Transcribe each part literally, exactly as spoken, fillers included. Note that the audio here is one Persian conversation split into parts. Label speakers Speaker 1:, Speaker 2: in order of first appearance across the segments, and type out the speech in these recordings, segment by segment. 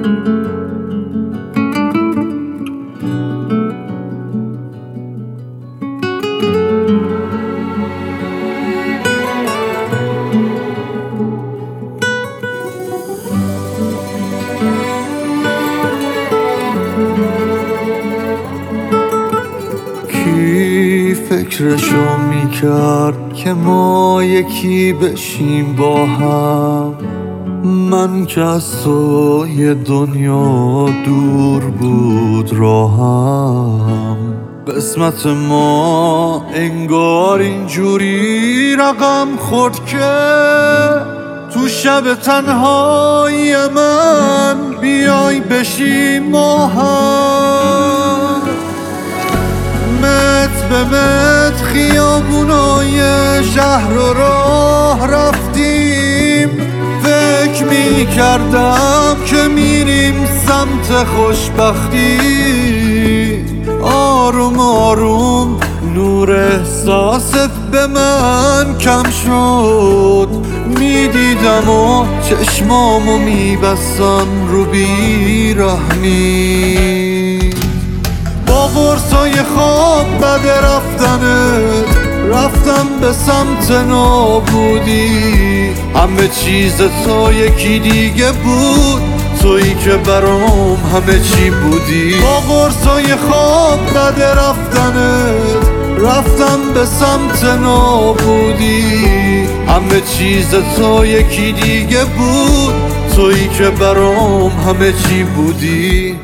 Speaker 1: کی فکرشو میکرد که ما یکی بشیم با هم؟ من که از تو یه دنیا دور بود راهم. قسمت ما انگار اینجوری رقم خورد که تو شب تنهایی من بیای بشیم ما هم. متر به متر خیابونای شهر رو راه رفتیم، فکر می کردم که میریم سمت خوشبختی. آروم آروم نور احساست به من کم شد، میدیدم و چشمامو میبستم رو بیرحمی. با قرصای خواب بد رفتنت رفتم به سمت نابودی. همه چیز تو یکی دیگه بود، تویی که برام همه چی بودی. با قرصای خواب بد رفتنت رفتم به سمت نابودی. همه چیز تو یکی دیگه بود، تویی که برام همه چی بودی.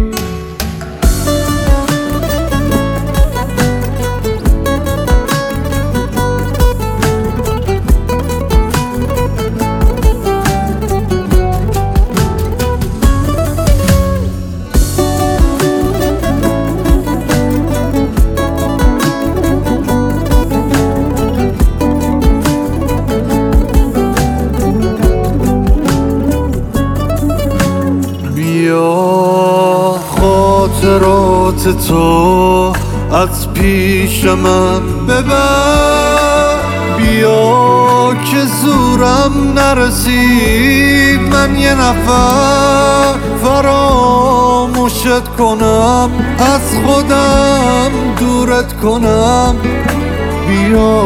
Speaker 1: بیا خاطرات تو از پیش من ببر، بیا که زورم نرسید من یه نفر فراموشت کنم، از خودم دورت کنم. بیا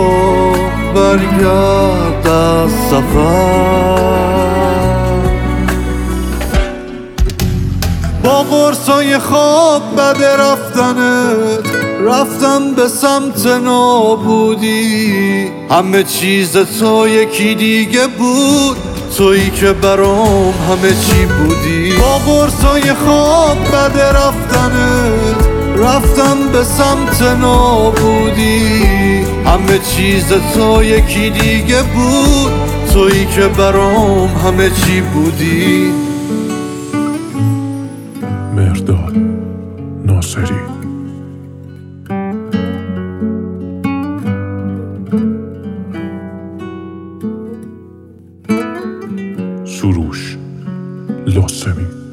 Speaker 1: برگرد از سفر. با قرصای خواب بد رفتنت رفتم به سمت نابودی. همه چیز تو یکی دیگه بود، تویی که برام همه چی بودی. با قرصای خواب بد رفتنت رفتم به سمت نابودی. همه چیز تو یکی دیگه بود، تویی که برام همه چی بودی.
Speaker 2: مهرداد ناصری. سروش لاسمی.